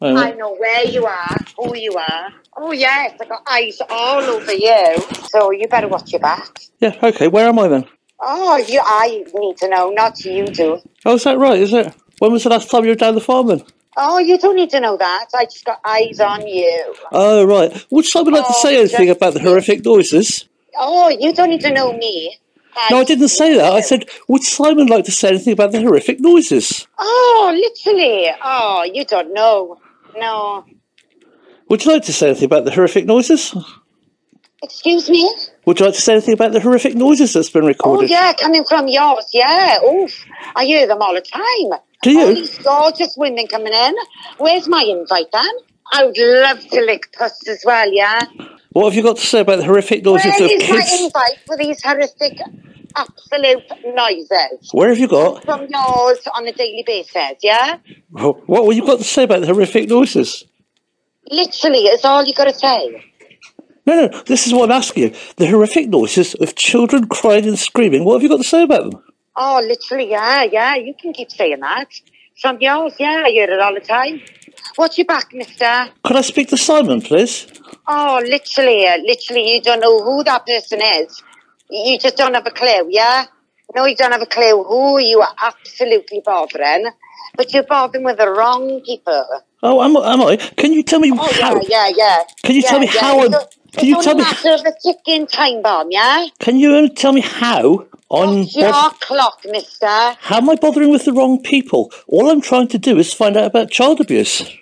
I know where you are, who you are. Oh, yes, I got eyes all over you. So you better watch your back. Yeah, okay, where am I then? Oh, I need to know, not you do. Oh, is that right, is it? When was the last time you were down the farm then? Oh, you don't need to know that. I just got eyes on you. Oh, right. Would Simon like to say anything about the horrific noises? Oh, you don't need to know me. No, I didn't say that. I said, would Simon like to say anything about the horrific noises? Oh, literally. Oh, you don't know. No. Would you like to say anything about the horrific noises? Excuse me? Would you like to say anything about the horrific noises that's been recorded? Oh, yeah, coming from yours, yeah. Oof, I hear them all the time. Do you? All these gorgeous women coming in. Where's my invite, then? I would love to lick puss as well, yeah? What have you got to say about the horrific noises Where of is kids? my invite for these horrific, absolute noises? Where have you got? From yours on a daily basis, yeah? What have you got to say about the horrific noises? Literally, it's all you got to say. No, this is what I'm asking you. The horrific noises of children crying and screaming. What have you got to say about them? Oh, literally, yeah. You can keep saying that. From yours, yeah, I hear it all the time. Watch your back, mister. Could I speak to Simon, please? Oh, literally, you don't know who that person is. You just don't have a clue, yeah? No, you don't have a clue who you are absolutely bothering. But you're bothering with the wrong people. Oh, am I? Can you tell me how? Yeah. Can you tell me how? Can you tell me? It's only a matter of a ticking time bomb, yeah? Can you tell me how? What's your clock, mister? How am I bothering with the wrong people? All I'm trying to do is find out about child abuse.